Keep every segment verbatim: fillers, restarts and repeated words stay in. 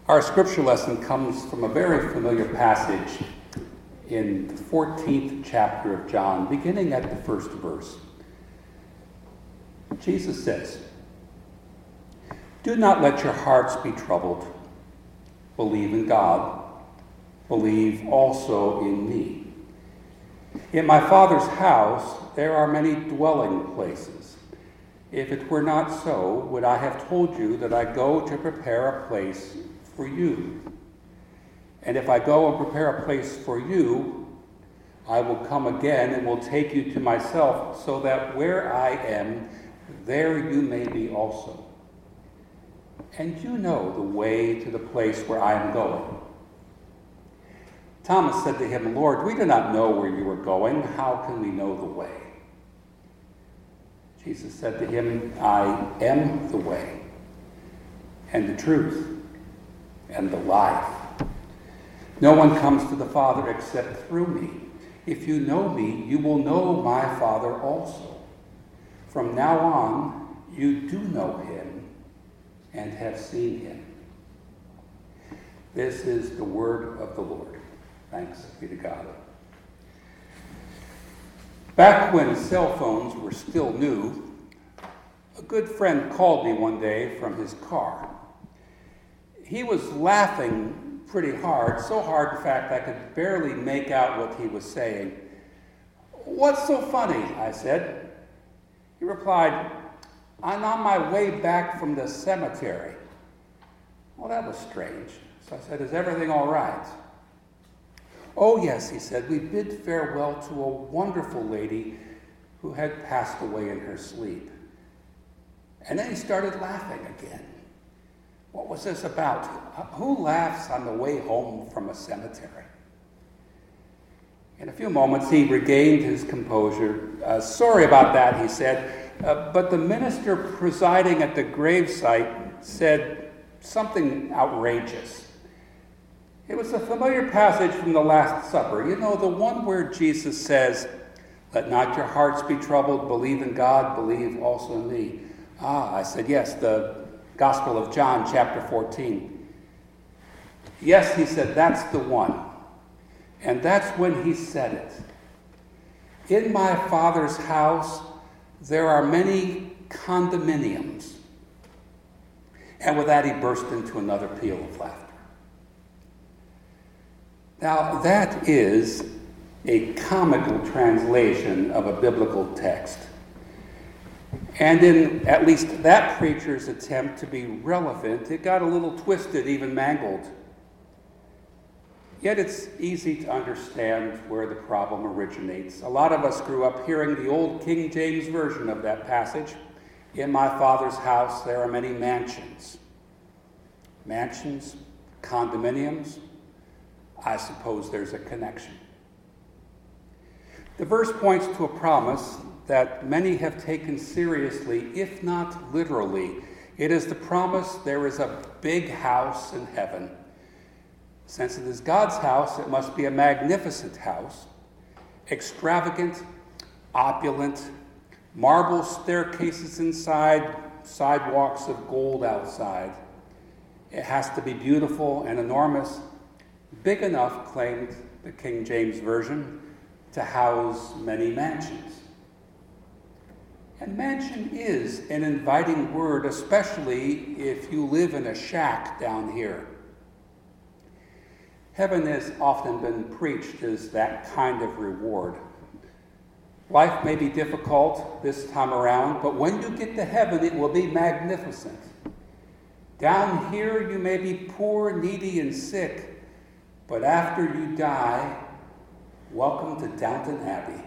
Our scripture lesson comes from a very familiar passage in the fourteenth chapter of John, beginning at the first verse. Jesus says, "Do not let your hearts be troubled. Believe in God. Believe also in me. In my Father's house there are many dwelling places. If it were not so, would I have told you that I go to prepare a place for you? And if I go and prepare a place for you, I will come again and will take you to myself, so that where I am, there you may be also. And you know the way to the place where I am going." Thomas said to him, "Lord, we do not know where you are going. How can we know the way?" Jesus said to him, "I am the way, and the truth, and the life. No one comes to the Father except through me. If you know me, you will know my Father also. From now on, you do know him and have seen him." This is the word of the Lord. Thanks be to God. Back when cell phones were still new, a good friend called me one day from his car. He was laughing pretty hard, so hard, in fact, I could barely make out what he was saying. "What's so funny?" I said. He replied, "I'm on my way back from the cemetery." Well, that was strange. So I said, "Is everything all right?" "Oh, yes," he said. "We bid farewell to a wonderful lady who had passed away in her sleep." And then he started laughing again. What was this about? Who laughs on the way home from a cemetery? In a few moments, he regained his composure. Uh, "Sorry about that," he said, uh, "but the minister presiding at the gravesite said something outrageous." It was a familiar passage from the Last Supper. You know, the one where Jesus says, "Let not your hearts be troubled. Believe in God. Believe also in me." Ah, I said, "Yes, the Gospel of John, chapter fourteen. "Yes," he said, "that's the one." And that's when he said it. "In my Father's house, there are many condominiums." And with that, he burst into another peal of laughter. Now, that is a comical translation of a biblical text. And in at least that preacher's attempt to be relevant, it got a little twisted, even mangled. Yet it's easy to understand where the problem originates. A lot of us grew up hearing the old King James version of that passage. "In my Father's house there are many mansions." Mansions, condominiums, I suppose there's a connection. The verse points to a promise that many have taken seriously, if not literally. It is the promise there is a big house in heaven. Since it is God's house, it must be a magnificent house, extravagant, opulent, marble staircases inside, sidewalks of gold outside. It has to be beautiful and enormous, big enough, claimed the King James Version, to house many mansions. And mansion is an inviting word, especially if you live in a shack down here. Heaven has often been preached as that kind of reward. Life may be difficult this time around, but when you get to heaven, it will be magnificent. Down here, you may be poor, needy, and sick, but after you die, welcome to Downton Abbey.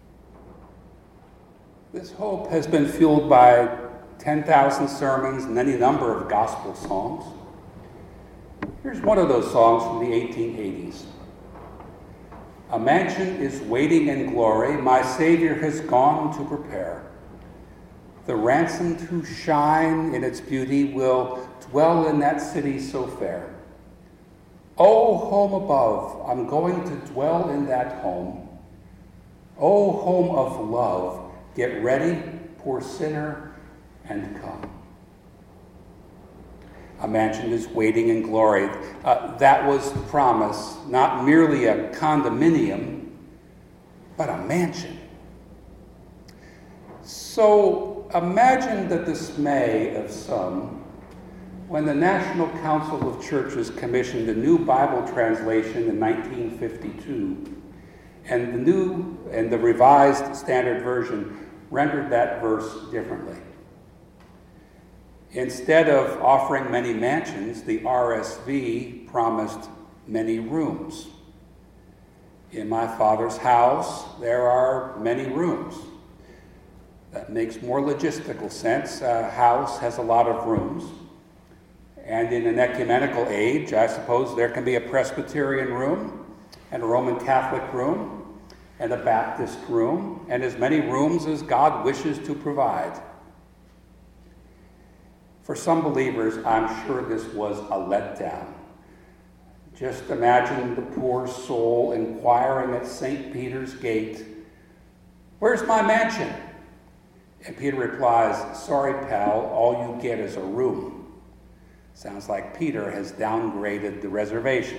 This hope has been fueled by ten thousand sermons and any number of gospel songs. Here's one of those songs from the eighteen eighties. "A mansion is waiting in glory, my Savior has gone to prepare. The ransomed who shine in its beauty will dwell in that city so fair. Oh, home above, I'm going to dwell in that home. Oh, home of love, get ready, poor sinner, and come." A mansion is waiting in glory. Uh, that was the promise, not merely a condominium, but a mansion. So imagine the dismay of some when the National Council of Churches commissioned a new Bible translation in nineteen fifty-two, and the new and the Revised Standard Version rendered that verse differently. Instead of offering many mansions, the R S V promised many rooms. In my Father's house, there are many rooms. That makes more logistical sense. A house has a lot of rooms. And in an ecumenical age, I suppose there can be a Presbyterian room, and a Roman Catholic room, and a Baptist room, and as many rooms as God wishes to provide. For some believers, I'm sure this was a letdown. Just imagine the poor soul inquiring at Saint Peter's gate, "Where's my mansion?" And Peter replies, "Sorry, pal, all you get is a room." Sounds like Peter has downgraded the reservation.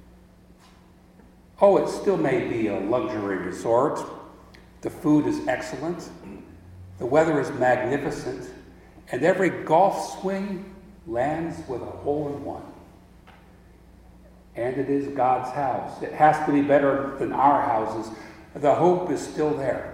Oh, it still may be a luxury resort. The food is excellent. The weather is magnificent. And every golf swing lands with a hole-in-one. And it is God's house. It has to be better than our houses. The hope is still there.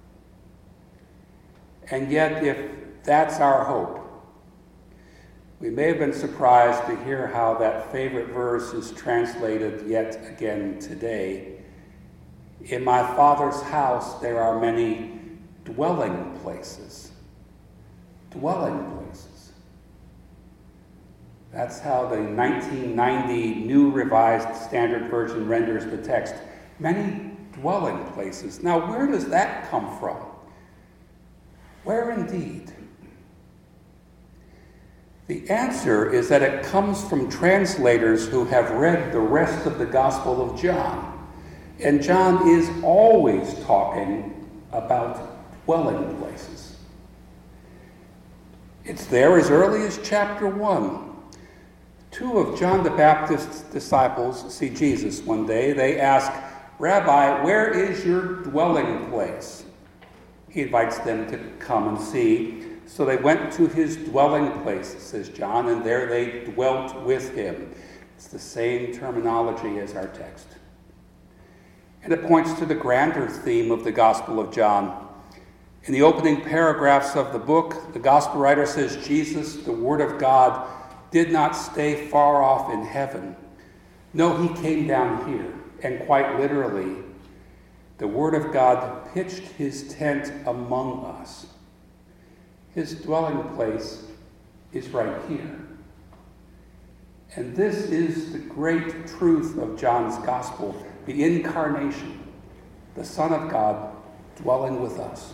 And yet, if that's our hope, we may have been surprised to hear how that favorite verse is translated yet again today. In my Father's house there are many dwelling places. Dwelling places. That's how the nineteen ninety New Revised Standard Version renders the text. Many dwelling places. Now, where does that come from? Where indeed? The answer is that it comes from translators who have read the rest of the Gospel of John. And John is always talking about dwelling places. It's there as early as chapter one. Two of John the Baptist's disciples see Jesus one day. They ask, "Rabbi, where is your dwelling place?" He invites them to come and see. So they went to his dwelling place, says John, and there they dwelt with him. It's the same terminology as our text. And it points to the grander theme of the Gospel of John. In the opening paragraphs of the book, the Gospel writer says Jesus, the Word of God, did not stay far off in heaven. No, he came down here, and quite literally, the Word of God pitched his tent among us. His dwelling place is right here. And this is the great truth of John's Gospel, the incarnation, the Son of God dwelling with us.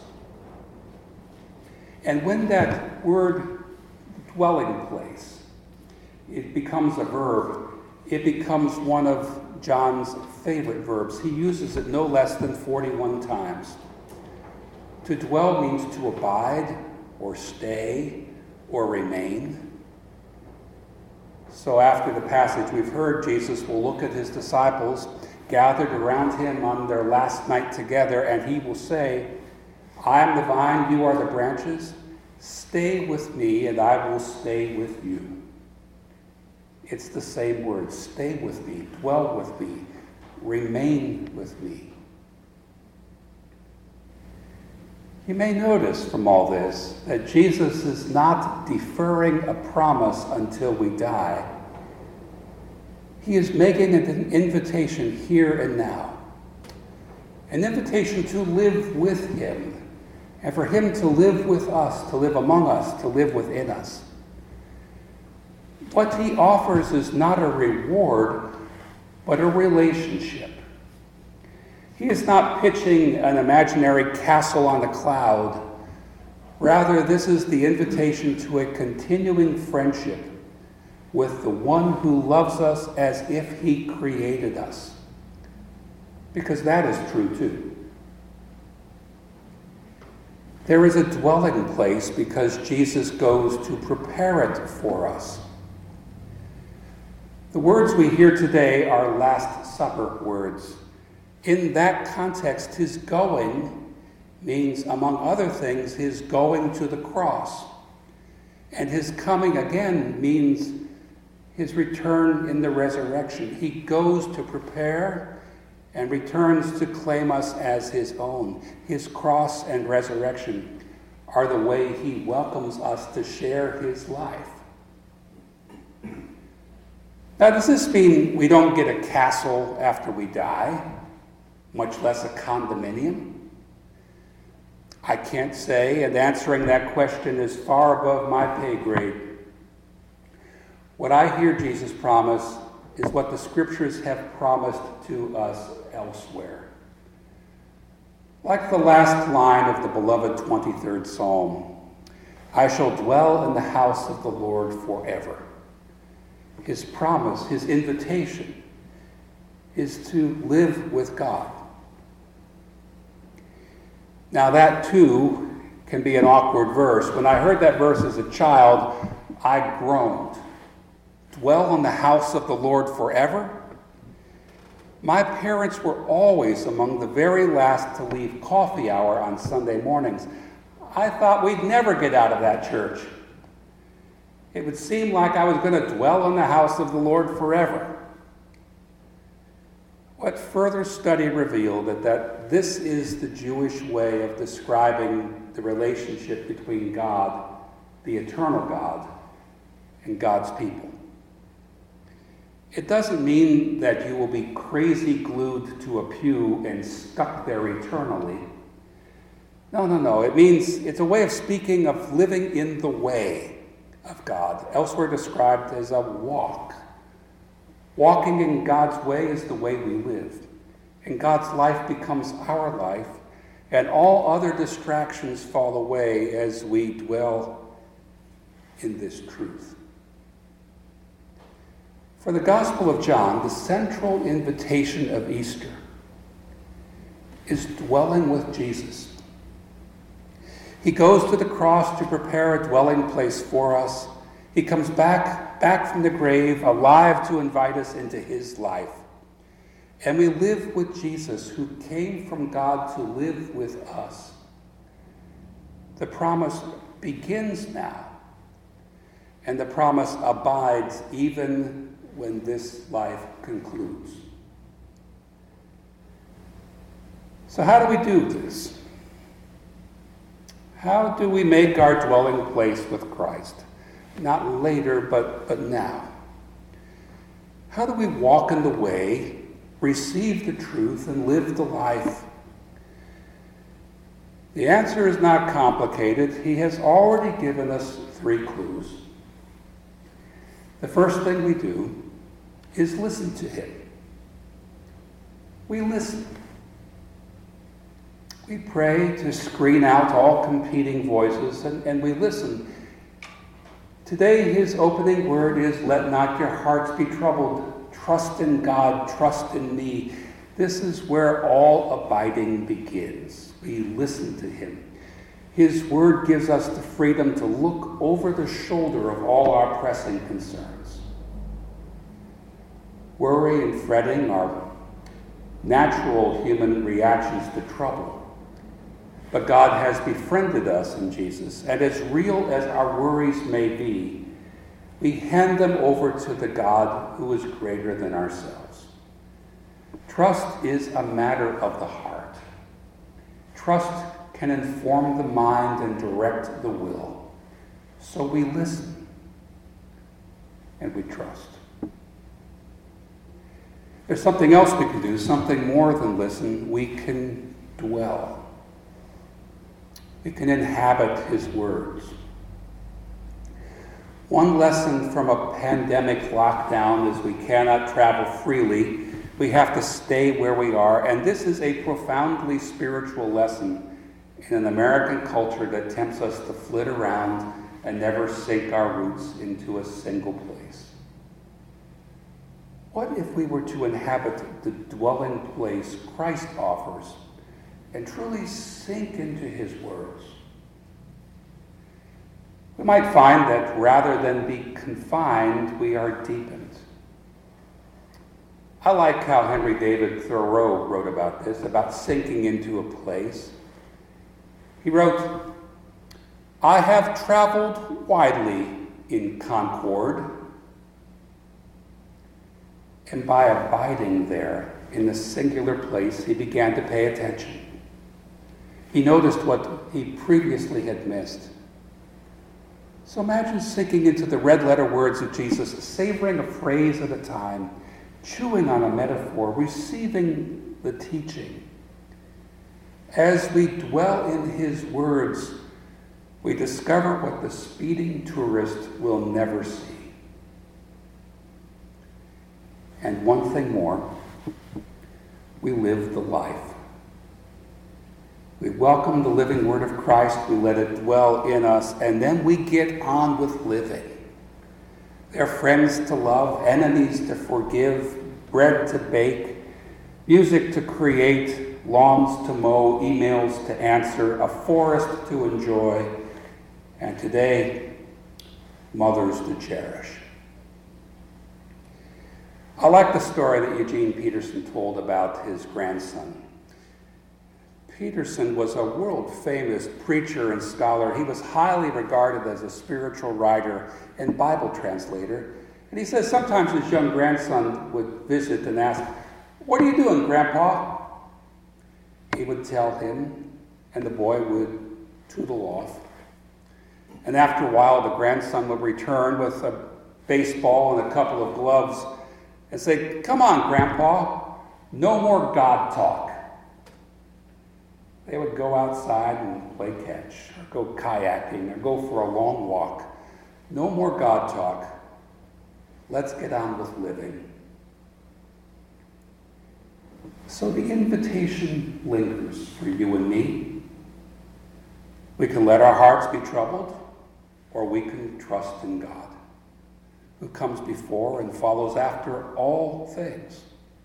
And when that word dwelling place, it becomes a verb, it becomes one of John's favorite verbs. He uses it no less than forty-one times. To dwell means to abide, or stay, or remain. So after the passage we've heard, Jesus will look at his disciples gathered around him on their last night together, and he will say, "I am the vine, you are the branches. Stay with me, and I will stay with you." It's the same word, stay with me, dwell with me, remain with me. You may notice from all this that Jesus is not deferring a promise until we die. He is making an invitation here and now. An invitation to live with him, and for him to live with us, to live among us, to live within us. What he offers is not a reward, but a relationship. He is not pitching an imaginary castle on a cloud. Rather, this is the invitation to a continuing friendship with the one who loves us as if he created us. Because that is true too. There is a dwelling place because Jesus goes to prepare it for us. The words we hear today are Last Supper words. In that context, his going means, among other things, his going to the cross. And his coming again means his return in the resurrection. He goes to prepare and returns to claim us as his own. His cross and resurrection are the way he welcomes us to share his life. Now, does this mean we don't get a castle after we die, much less a condominium? I can't say, and answering that question is far above my pay grade. What I hear Jesus promise is what the scriptures have promised to us elsewhere. Like the last line of the beloved twenty-third Psalm, I shall dwell in the house of the Lord forever. His promise, his invitation, is to live with God. Now that too can be an awkward verse. When I heard that verse as a child, I groaned. Dwell in the house of the Lord forever? My parents were always among the very last to leave coffee hour on Sunday mornings. I thought we'd never get out of that church. It would seem like I was going to dwell in the house of the Lord forever. What further study revealed that, that this is the Jewish way of describing the relationship between God, the eternal God, and God's people. It doesn't mean that you will be crazy glued to a pew and stuck there eternally. No, no, no. It means it's a way of speaking of living in the way of God, elsewhere described as a walk. Walking in God's way is the way we live, and God's life becomes our life, and all other distractions fall away as we dwell in this truth. For the Gospel of John, the central invitation of Easter is dwelling with Jesus. He goes to the cross to prepare a dwelling place for us. He comes back, back from the grave, alive to invite us into his life. And we live with Jesus, who came from God to live with us. The promise begins now, and the promise abides even when this life concludes. So how do we do this? How do we make our dwelling place with Christ? Not later, but, but now. How do we walk in the way, receive the truth, and live the life? The answer is not complicated. He has already given us three clues. The first thing we do is listen to him. We listen. We pray to screen out all competing voices, and, and we listen. Today, his opening word is, let not your hearts be troubled. Trust in God, trust in me. This is where all abiding begins. We listen to him. His word gives us the freedom to look over the shoulder of all our pressing concerns. Worry and fretting are natural human reactions to trouble. But God has befriended us in Jesus, and as real as our worries may be, we hand them over to the God who is greater than ourselves. Trust is a matter of the heart. Trust can inform the mind and direct the will. So we listen and we trust. There's something else we can do, something more than listen. We can dwell. We can inhabit his words. One lesson from a pandemic lockdown is we cannot travel freely. We have to stay where we are. And this is a profoundly spiritual lesson in an American culture that tempts us to flit around and never sink our roots into a single place. What if we were to inhabit the dwelling place Christ offers and truly sink into his words? We might find that rather than be confined, we are deepened. I like how Henry David Thoreau wrote about this, about sinking into a place. He wrote, "I have traveled widely in Concord, and by abiding there in the singular place, he began to pay attention. He noticed what he previously had missed. So imagine sinking into the red-letter words of Jesus, savoring a phrase at a time, chewing on a metaphor, receiving the teaching. As we dwell in his words, we discover what the speeding tourist will never see. And one thing more, we live the life. We welcome the living word of Christ, we let it dwell in us, and then we get on with living. They're friends to love, enemies to forgive, bread to bake, music to create, lawns to mow, emails to answer, a forest to enjoy, and today, mothers to cherish. I like the story that Eugene Peterson told about his grandson. Peterson was a world-famous preacher and scholar. He was highly regarded as a spiritual writer and Bible translator. And he says sometimes his young grandson would visit and ask, "What are you doing, Grandpa?" He would tell him, and the boy would tootle off. And after a while, the grandson would return with a baseball and a couple of gloves and say, "Come on, Grandpa, no more God talk." They would go outside and play catch, or go kayaking, or go for a long walk. No more God talk. Let's get on with living. So the invitation lingers for you and me. We can let our hearts be troubled, or we can trust in God, who comes before and follows after all things.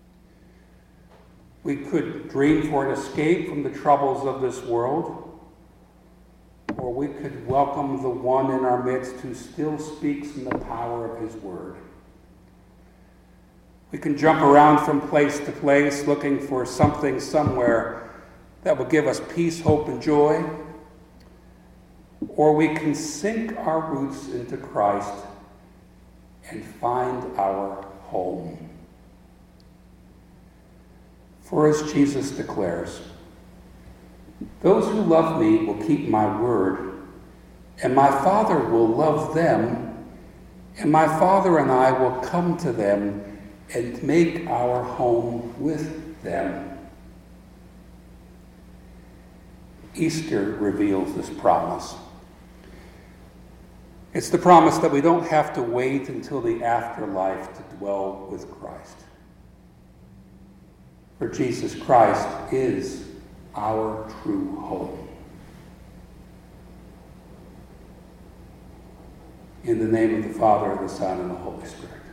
We could dream for an escape from the troubles of this world, or we could welcome the one in our midst who still speaks in the power of his word. We can jump around from place to place looking for something somewhere that will give us peace, hope, and joy, or we can sink our roots into Christ and find our home. For as Jesus declares, "Those who love me will keep my word, and my Father will love them, and my Father and I will come to them and make our home with them." Easter reveals this promise. It's the promise that we don't have to wait until the afterlife to dwell with Christ. For Jesus Christ is our true home. In the name of the Father, the Son, and the Holy Spirit.